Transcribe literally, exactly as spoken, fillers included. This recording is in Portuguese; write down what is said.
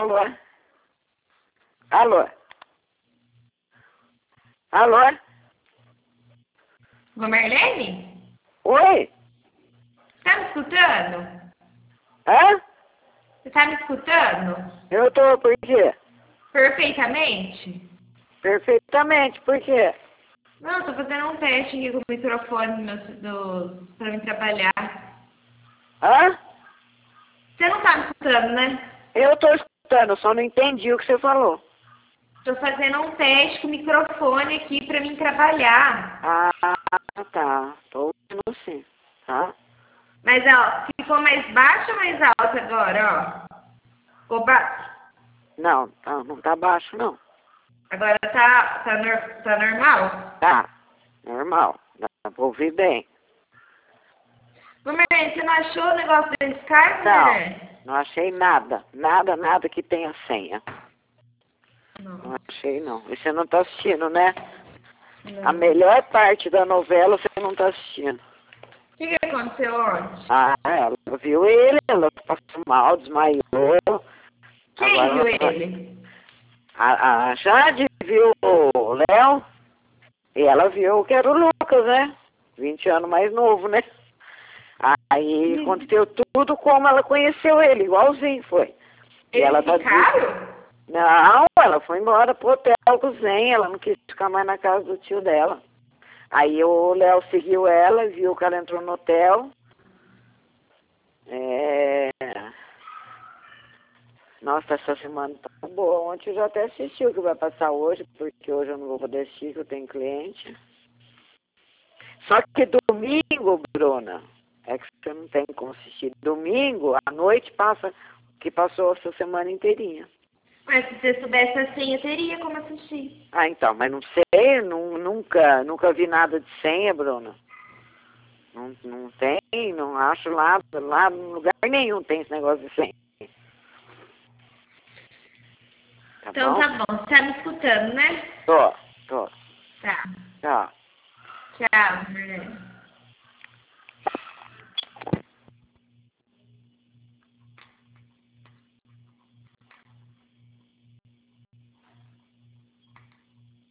Alô? Alô? Alô? Ô, Marlene? Oi? Tá me escutando? Hã? Você tá me escutando? Eu tô, por quê? Perfeitamente? Perfeitamente, por quê? Não, tô fazendo um teste aqui com o microfone meu, do, pra me trabalhar. Hã? Você não tá me escutando, né? Eu tô escutando, só não entendi o que você falou. Tô fazendo um teste com o microfone aqui pra mim trabalhar. Ah, tá. Tô ouvindo sim, tá? Mas, ó, ficou mais baixo ou mais alto agora, ó? Ficou baixo. Não, tá, não tá baixo, não. Agora tá, tá, nor, tá normal? Tá, normal. Dá pra ouvir bem. Ô, Marlene, você não achou o negócio do Skype, Não, Marlene? não achei nada. Nada, nada que tenha senha. Não. Não achei, não. E você não tá assistindo, né? A Não. melhor parte da novela você não tá assistindo. O que, que aconteceu ontem? Ah, ela viu ele, ela passou mal, desmaiou. Quem Agora viu ela vai- ele? A, a Jade viu o Léo e ela viu que era o Lucas, né? vinte anos mais novo, né? Aí Hum. aconteceu tudo como ela conheceu ele, igualzinho foi. E ela Eles tá dizendo, ficaram? não, ela foi embora pro hotel com o Zen, ela não quis ficar mais na casa do tio dela. Aí o Léo seguiu ela, viu que ela entrou no hotel. É... Nossa, essa semana tá boa. Ontem eu já até assisti o que vai passar hoje, porque hoje eu não vou poder assistir, que eu tenho cliente. Só que domingo, Bruna, é que você não tem como assistir. Domingo, à noite, passa o que passou essa semana inteirinha. Mas se você soubesse assim, eu teria como assistir. Ah, então, mas não sei, nu- nunca, nunca vi nada de senha, Bruna. Não, não tem, não acho lá, lá, em lugar nenhum tem esse negócio de senha. Tá Então bom? tá bom, você tá me escutando, né? Tô, tô. Tá. Tchau. Tchau, Marlene.